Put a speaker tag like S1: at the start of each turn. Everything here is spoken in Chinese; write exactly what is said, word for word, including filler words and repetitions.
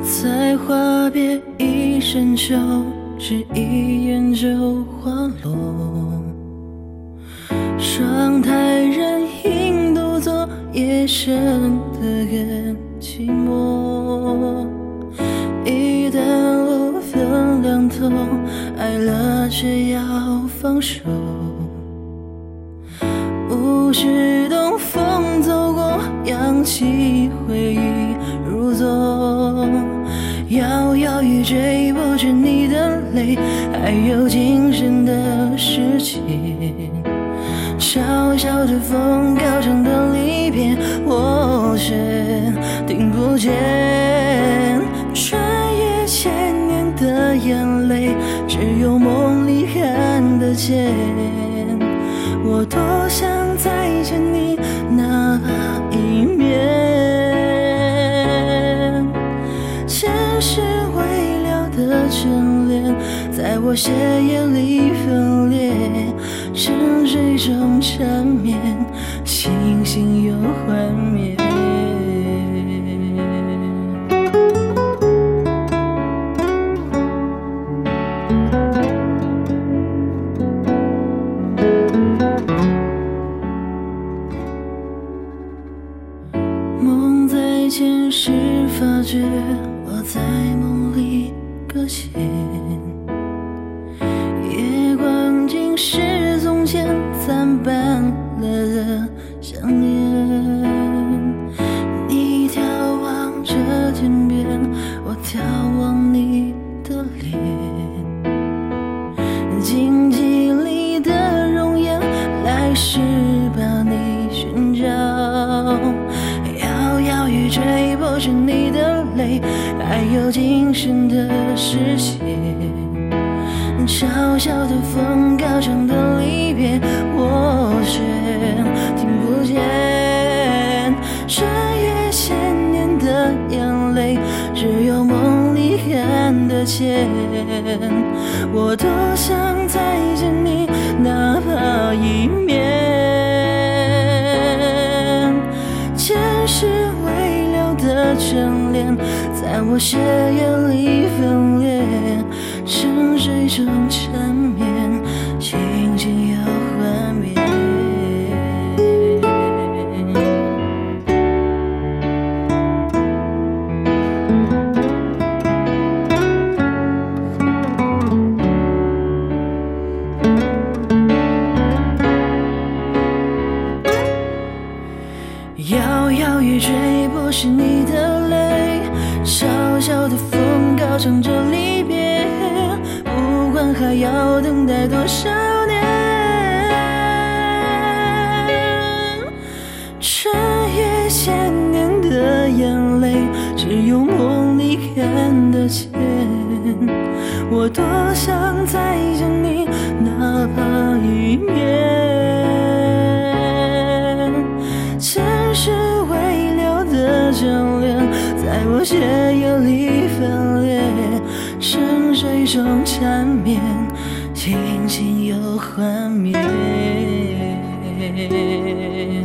S1: 才话别一声秋，只一眼就花落。窗台人影独坐，夜深的更寂寞。一段路分两头，爱了却要放手。无需东风走过，扬起回忆如昨。摇摇欲坠，不止你的泪，还有今生的事情。小小的风，高唱的离别，我却听不见。穿越千年的眼泪，只有梦里看得见。我多想再见你那一面，前世未了的眷恋，在我血液里分裂。沉睡中缠绵，星星又幻灭。梦在前时发觉，我在梦里搁浅。夜光竟是从前残斑了的想念。你眺望着天边，我眺望你的脸。荆棘里的容颜，来世把你寻找。摇摇欲坠，不止你的泪，还有今生的事情。小小的风，高唱的离别，我却听不见。穿越千年的眼泪，只有梦里看得见。我多想再见你哪怕一面，前世未了的眷恋，在我血液里分裂。沉睡中缠绵，星星又幻灭。摇摇欲坠，不是你的泪，小小的风，高唱着离别。不管还要等待多少年，穿越千年的眼泪，只有梦里看得见。我多想再见你哪怕一面，前世未了的眷恋，在我血液里分裂。沉睡中缠绵，星星又幻灭。